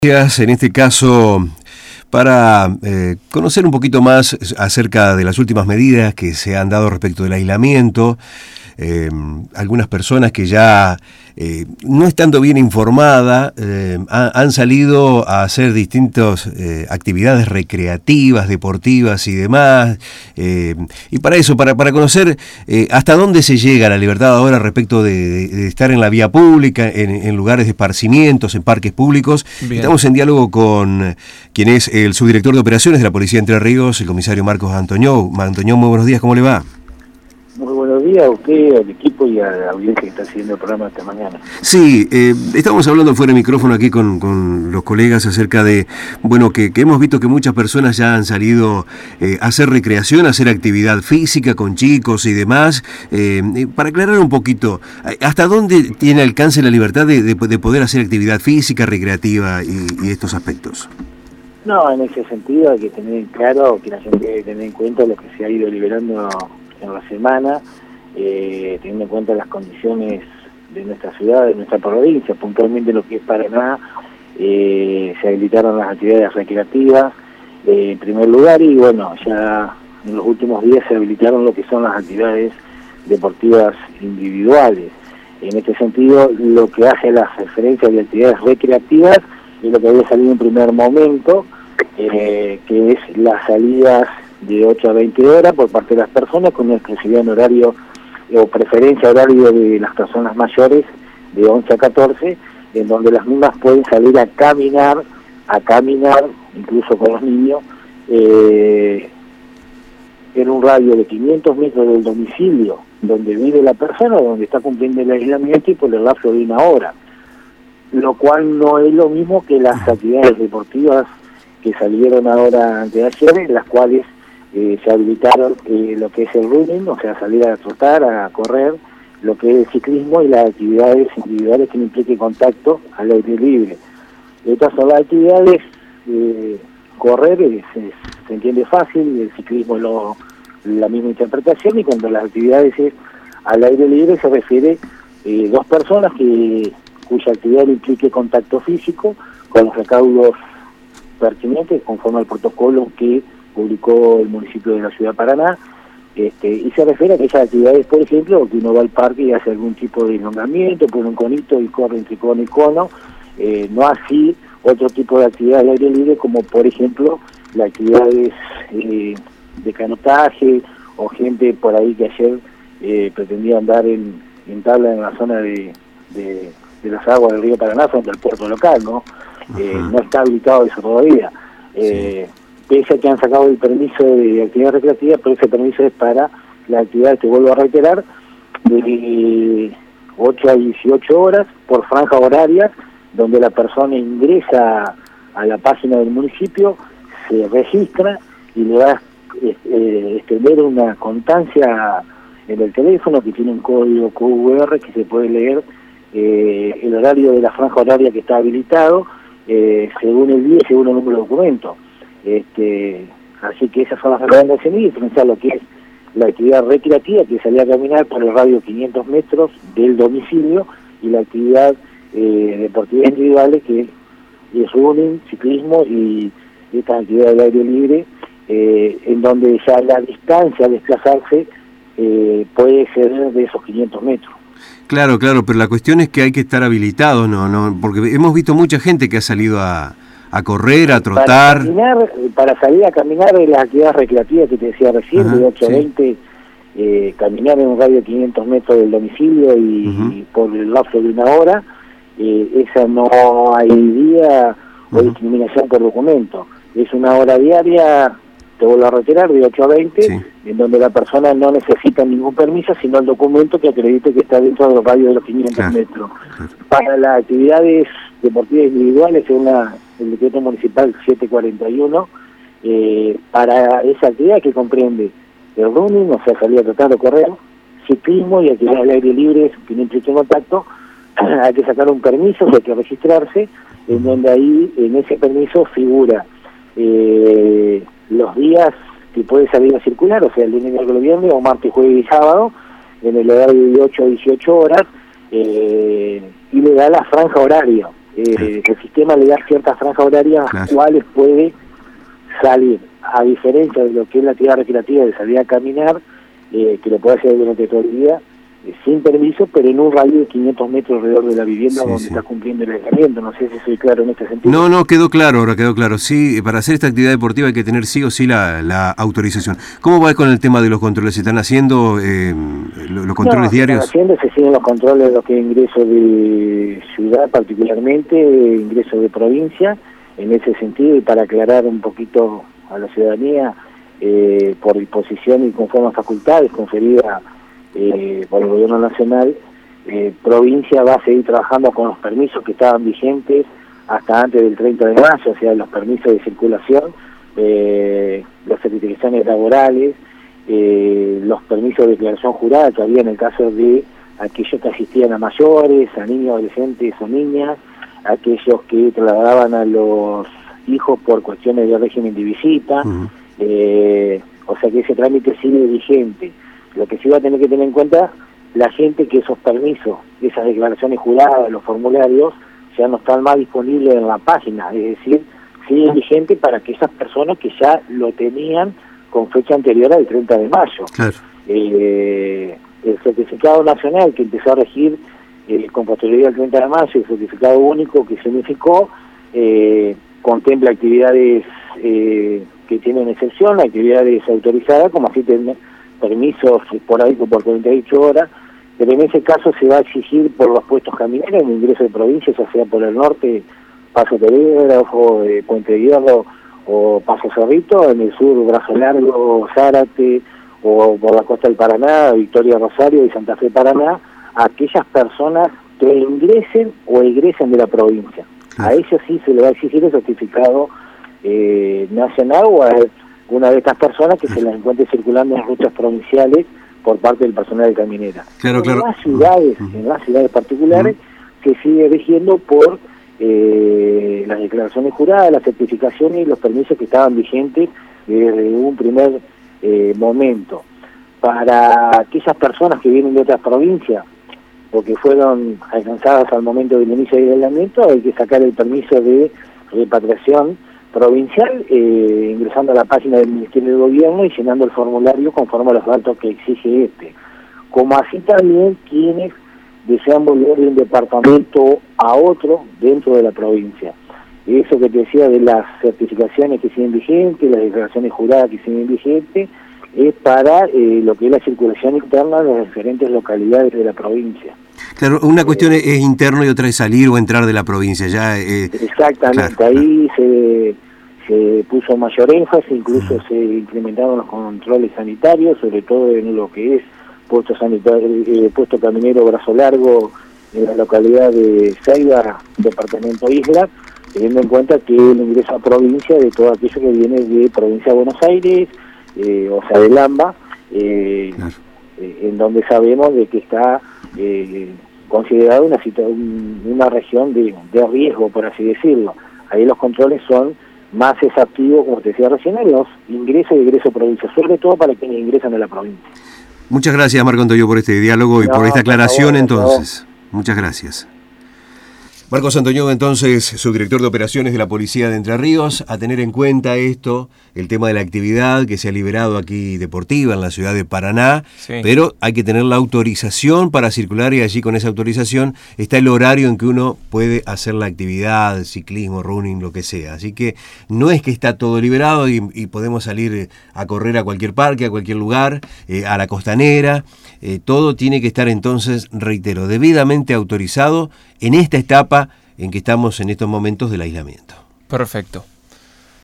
En este caso, para conocer un poquito más acerca de las últimas medidas que se han dado respecto del aislamiento, algunas personas que ya no estando bien informadas han salido a hacer distintas actividades recreativas, deportivas y demás, y para eso, para conocer hasta dónde se llega la libertad ahora respecto de estar en la vía pública, en lugares de esparcimientos, en parques públicos. Bien. Estamos en diálogo con quien es el subdirector de operaciones de la Policía de Entre Ríos, el comisario Marcos Antoñó. Antoñó, muy buenos días, ¿cómo le va? Muy buenos días a usted, al equipo y a la audiencia que está siguiendo el programa esta mañana. Sí, estamos hablando fuera de micrófono aquí con los colegas acerca de, bueno, que hemos visto que muchas personas ya han salido a hacer recreación, a hacer actividad física con chicos y demás. Para aclarar un poquito, ¿hasta dónde tiene alcance la libertad de poder hacer actividad física, recreativa y estos aspectos? No, en ese sentido hay que tener claro, que la gente debe tener en cuenta lo que se ha ido liberando en la semana, teniendo en cuenta las condiciones de nuestra ciudad, de nuestra provincia, puntualmente lo que es Paraná. Se habilitaron las actividades recreativas en primer lugar, y bueno, ya en los últimos días se habilitaron lo que son las actividades deportivas individuales. En este sentido, lo que hace a las referencias de actividades recreativas es lo que había salido en primer momento, que es las salidas de 8 a 20 horas por parte de las personas, con una exclusividad en horario o preferencia horario de las personas mayores de 11 a 14, en donde las mismas pueden salir a caminar, incluso con los niños, en un radio de 500 metros del domicilio donde vive la persona, donde está cumpliendo el aislamiento, y por el lapso de 1 hora, lo cual no es lo mismo que las actividades deportivas que salieron ahora antes de ayer, en las cuales se habilitaron lo que es el running, o sea, salir a trotar, a correr, lo que es el ciclismo y las actividades individuales que no impliquen contacto al aire libre. Estas son las actividades. Correr se entiende fácil, el ciclismo es la misma interpretación, y cuando las actividades es al aire libre se refiere dos personas cuya actividad implique contacto físico, con los recaudos pertinentes conforme al protocolo que publicó el municipio de la ciudad de Paraná, y se refiere a aquellas actividades, por ejemplo, que uno va al parque y hace algún tipo de elongamiento, pone un conito y corre entre cono y cono, no así otro tipo de actividad al aire libre, como por ejemplo las actividades de canotaje, o gente por ahí que ayer pretendía andar en tabla en la zona de las aguas del río Paraná frente al puerto local, ¿no? No está habilitado eso todavía. Sí. Pese a que han sacado el permiso de actividad recreativa, pero ese permiso es para la actividad, que vuelvo a reiterar, de 8 a 18 horas por franja horaria, donde la persona ingresa a la página del municipio, se registra y le va a extender una constancia en el teléfono que tiene un código QR que se puede leer el horario de la franja horaria que está habilitado, según el día y según el número de documento. Así que esas son las recomendaciones, y diferenciar lo que es la actividad recreativa, que salía a caminar por el radio 500 metros del domicilio, y la actividad deportiva individuales, que es running, ciclismo y estas actividades del aire libre, en donde ya la distancia a desplazarse puede exceder de esos 500 metros. Claro, pero la cuestión es que hay que estar habilitado, ¿no? Porque hemos visto mucha gente que ha salido a correr, a trotar. Para salir a caminar de las actividades recreativas que te decía recién, de 8 a 20, caminar en un radio de 500 metros del domicilio y por el lapso de 1 hora, esa no hay día o discriminación por documento. Es 1 hora diaria, te vuelvo a reiterar, de 8 a 20, en donde la persona no necesita ningún permiso, sino el documento que acredite que está dentro de los radios de los 500 metros. Para las actividades deportivas individuales, según el decreto municipal 741, para esa actividad, que comprende el running, o sea, salir a trotar o correr, ciclismo y actividad al aire libre que no implique contacto, hay que sacar un permiso, hay que registrarse, en donde ahí, en ese permiso figura los días que puede salir a circular, o sea, el lunes, miércoles, viernes, o martes, jueves y sábado, en el horario de 8 a 18 horas, y le da la franja horaria. el sistema le da ciertas franjas horarias a las cuales puede salir, a diferencia de lo que es la actividad recreativa de salir a caminar, que lo puede hacer durante todo el día, sin permiso, pero en un radio de 500 metros alrededor de la vivienda donde está cumpliendo el aislamiento. No sé si soy claro en este sentido. No, quedó claro, ahora quedó claro. Sí, para hacer esta actividad deportiva hay que tener sí o sí la autorización. ¿Cómo va con el tema de los controles? ¿Se están haciendo los controles diarios? Se siguen los controles de lo que es ingreso de ciudad, particularmente ingreso de provincia, en ese sentido, y para aclarar un poquito a la ciudadanía, por disposición y conforme a facultades conferidas por el gobierno nacional, provincia va a seguir trabajando con los permisos que estaban vigentes hasta antes del 30 de mayo, o sea, los permisos de circulación, las certificaciones laborales, los permisos de declaración jurada que había en el caso de aquellos que asistían a mayores, a niños, adolescentes o niñas, aquellos que trasladaban a los hijos por cuestiones de régimen de visita, o sea que ese trámite sigue vigente. Lo que sí va a tener que tener en cuenta la gente que esos permisos, esas declaraciones juradas, los formularios, ya no están más disponibles en la página, es decir, siguen vigentes para aquellas personas que ya lo tenían con fecha anterior al 30 de mayo. Claro. El certificado nacional que empezó a regir con posterioridad al 30 de mayo, el certificado único que se unificó, contempla actividades que tienen excepción, actividades autorizadas, como así tener permisos esporádicos por 48 horas, pero en ese caso se va a exigir por los puestos camineros en ingreso de provincia, ya sea por el norte, Paso Telégrafo, Puente de Hierro o Paso Cerrito, en el sur Brazo Largo, Zárate, o por la costa del Paraná, Victoria, Rosario y Santa Fe, Paraná, a aquellas personas que ingresen o egresen de la provincia. A ellos sí se le va a exigir el certificado nacional o a una de estas personas que se las encuentre circulando en rutas provinciales por parte del personal de caminera. Claro. En las ciudades particulares se sigue rigiendo por las declaraciones juradas, las certificaciones y los permisos que estaban vigentes desde un primer momento. Para aquellas personas que vienen de otras provincias o que fueron alcanzadas al momento del inicio del aislamiento, hay que sacar el permiso de repatriación provincial, ingresando a la página del Ministerio de Gobierno y llenando el formulario conforme a los datos que exige como así también quienes desean volver de un departamento a otro dentro de la provincia. Eso que te decía de las certificaciones que siguen vigentes, las declaraciones juradas que siguen vigentes, es para lo que es la circulación interna de las diferentes localidades de la provincia. Claro, una cuestión es interno y otra es salir o entrar de la provincia. Exactamente, claro. Ahí se puso mayor énfasis, incluso se implementaron los controles sanitarios, sobre todo en lo que es puesto caminero Brazo Largo en la localidad de Ceiba, departamento Isla, teniendo en cuenta que el ingreso a provincia de todo aquello que viene de provincia de Buenos Aires, o sea, de Lamba, en donde sabemos de que está considerado una región de riesgo, por así decirlo. Ahí los controles son más exhaustivos, como te decía recién, en los ingresos y egresos provincia, sobre todo para quienes ingresan a la provincia. Muchas gracias, Marco Santoyo, por este diálogo y por esta aclaración, entonces. Muchas gracias. Marco Santoyo, entonces, subdirector de operaciones de la Policía de Entre Ríos, a tener en cuenta esto, el tema de la actividad que se ha liberado aquí deportiva en la ciudad de Paraná, pero hay que tener la autorización para circular y allí con esa autorización está el horario en que uno puede hacer la actividad, ciclismo, running, lo que sea. Así que no es que está todo liberado y podemos salir a correr a cualquier parque, a cualquier lugar, a la costanera. Todo tiene que estar entonces, reitero, debidamente autorizado en esta etapa en que estamos en estos momentos del aislamiento. Perfecto.